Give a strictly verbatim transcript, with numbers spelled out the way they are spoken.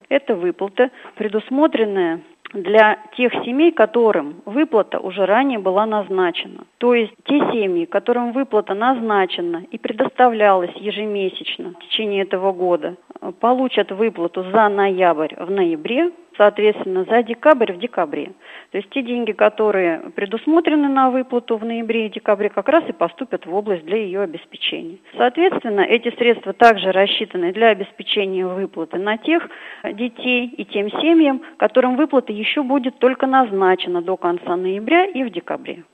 Это выплата, предусмотренная для тех семей, которым выплата уже ранее была назначена. То есть те семьи, которым выплата назначена и предоставлялась ежемесячно в течение этого года, получат выплату за ноябрь в ноябре, соответственно, за декабрь в декабре. То есть те деньги, которые предусмотрены на выплату в ноябре и декабре, как раз и поступят в область для ее обеспечения. Соответственно, эти средства также рассчитаны для обеспечения выплаты на тех детей и тем семьям, которым выплата еще будет только назначена до конца ноября и в декабре.